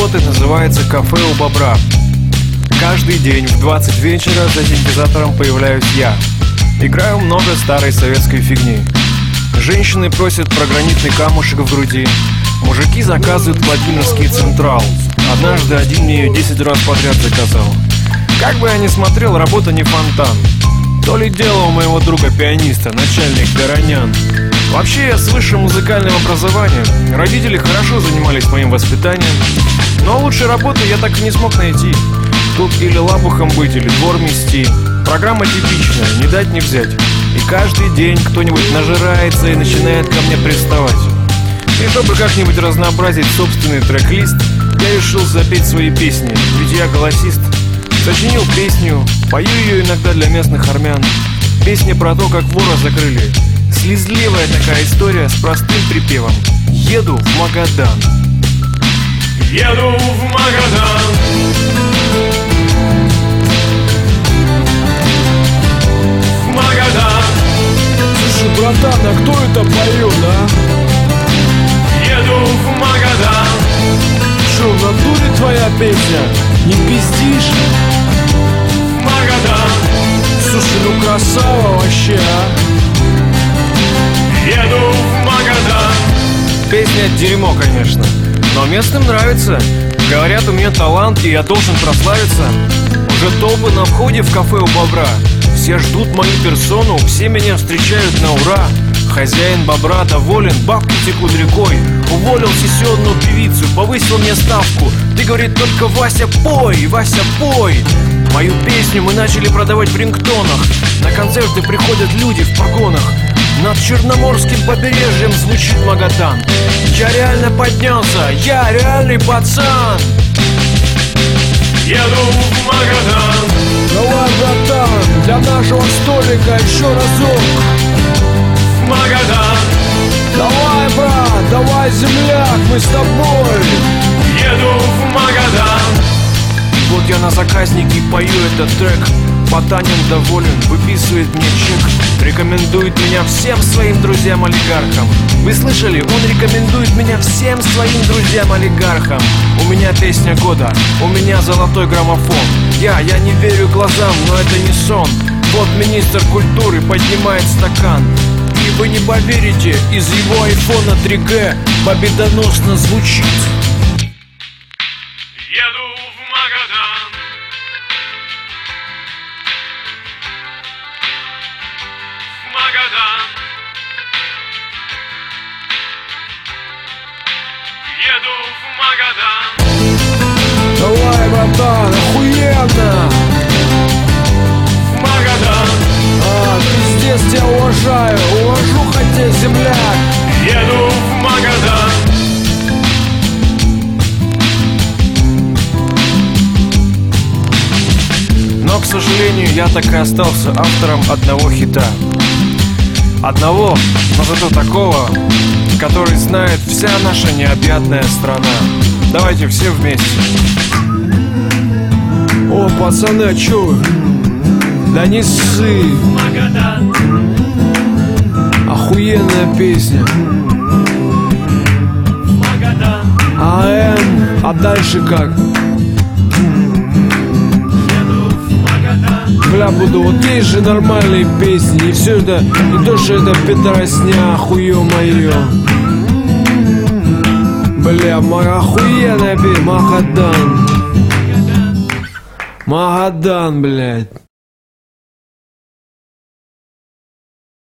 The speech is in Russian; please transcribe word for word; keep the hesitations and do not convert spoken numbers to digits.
работы называется «Кафе у бобра». Каждый день в двадцать вечера за синтезатором появляюсь я. Играю много старой советской фигни. Женщины просят про гранитный камушек в груди. Мужики заказывают Владимирский Централ. Однажды один мне ее десять раз подряд заказал. Как бы я ни смотрел, работа не фонтан. То ли дело у моего друга-пианиста, начальник Горонян. Вообще я с высшим музыкальным образованием. Родители хорошо занимались моим воспитанием. Но лучшей работы я так и не смог найти. Тут или лабухом быть, или двор мести. Программа типичная, не дать не взять. И каждый день кто-нибудь нажирается и начинает ко мне приставать. И чтобы как-нибудь разнообразить собственный трек-лист, я решил запеть свои песни, ведь я голосист. Сочинил песню, пою ее иногда для местных армян. Песня про то, как вора закрыли. Слезливая такая история с простым припевом. Еду в Магадан. Еду в Магадан. В Магадан. Слушай, братан, а кто это поет, а? Еду в Магадан. Шо, в натуре твоя песня? Не пиздишь? В Магадан. Слушай, ну красава вообще, а? Еду в Магадан. Песня дерьмо, конечно, но местным нравится. Говорят, у меня талант, и я должен прославиться. Уже толпы на входе в кафе у бобра. Все ждут мою персону, все меня встречают на ура. Хозяин бобра доволен, бабки текут рекой. Уволил сессионную певицу, повысил мне ставку. Ты, говорит, только Вася пой, Вася пой. Мою песню мы начали продавать в рингтонах. На концерты приходят люди в погонах. Над Черноморским побережьем звучит Магадан. Я реально поднялся, я реальный пацан. Еду в Магадан. Давай, братан, для нашего столика еще разок. В Магадан. Давай, брат, давай, земляк, мы с тобой. Еду в Магадан. Вот я на заказнике пою этот трек. Потанин доволен, выписывает мне чек. Рекомендует меня всем своим друзьям-олигархам. Вы слышали? Он рекомендует меня всем своим друзьям-олигархам. У меня песня года, у меня золотой граммофон. Я, я не верю глазам, но это не сон. Вот министр культуры поднимает стакан. И вы не поверите, из его айфона три джи победоносно звучит. Еду в Магадан. В Магадан. Еду в Магадан. Давай, братан, охуенно. В Магадан. А, пиздец, тебя уважаю, уважу хотя, земляк. Еду в Магадан. Но, к сожалению, я так и остался автором одного хита. Одного, но зато такого, который знает вся наша необъятная страна. Давайте все вместе. О, пацаны, а чё вы? Да не ссы. Магадан. Охуенная песня. Магадан. А М, а дальше как? Бля, буду, вот есть же нормальные песни. И все это, не то, что это пидоросня, хуё моё. Бля, моя охуенная песня. Магадан. Магадан, блядь.